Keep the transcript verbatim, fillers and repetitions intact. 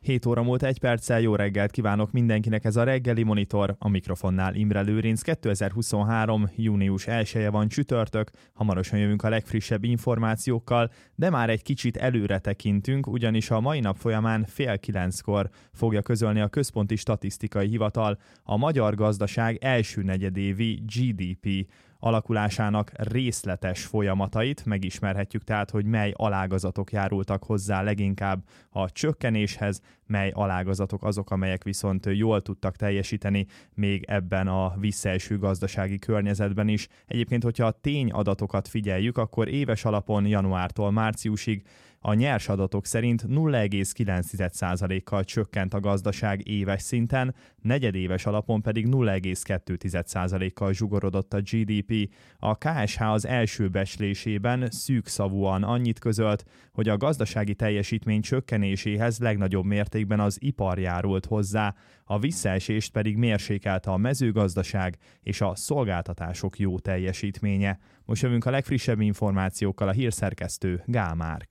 hét óra múlt egy perccel, jó reggelt kívánok mindenkinek, ez a reggeli monitor, a mikrofonnál Imre Lőrinc. kétezer-huszonhárom. június elseje van, csütörtök, hamarosan jövünk a legfrissebb információkkal, de már egy kicsit előre tekintünk, ugyanis a mai nap folyamán fél kilenckor fogja közölni a Központi Statisztikai Hivatal a magyar gazdaság első negyedévi gé dé pé alakulásának részletes folyamatait. Megismerhetjük tehát, hogy mely alágazatok járultak hozzá leginkább a csökkenéshez, mely alágazatok azok, amelyek viszont jól tudtak teljesíteni még ebben a visszaeső gazdasági környezetben is. Egyébként, hogyha a tényadatokat figyeljük, akkor éves alapon januártól márciusig a nyers adatok szerint nulla egész kilenc százalékkal csökkent a gazdaság éves szinten, negyedéves alapon pedig nulla egész kettő százalékkal zsugorodott a gé dé pé. A ká es há az első becslésében szűkszavúan annyit közölt, hogy a gazdasági teljesítmény csökkenéséhez legnagyobb mértékben az ipar járult hozzá, a visszaesést pedig mérsékelte a mezőgazdaság és a szolgáltatások jó teljesítménye. Most jövünk a legfrissebb információkkal, a hírszerkesztő Gál Márk.